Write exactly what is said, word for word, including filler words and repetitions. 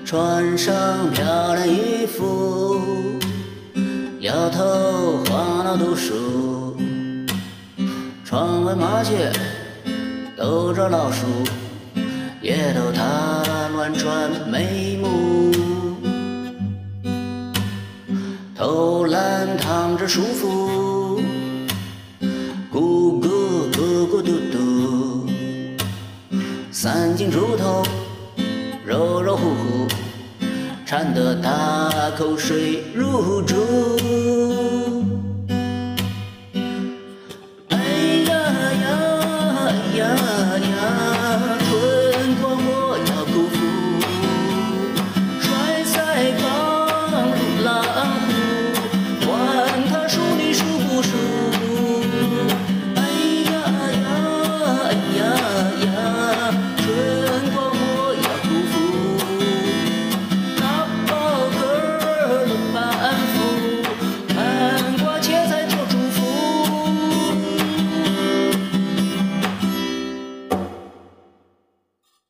穿上漂亮衣服，摇头晃脑读书，窗外麻雀逗着老鼠，也逗它乱转眉目。偷懒躺着舒服，咕咕咕咕嘟嘟，三斤猪头肉肉乎乎，馋得他口水如注。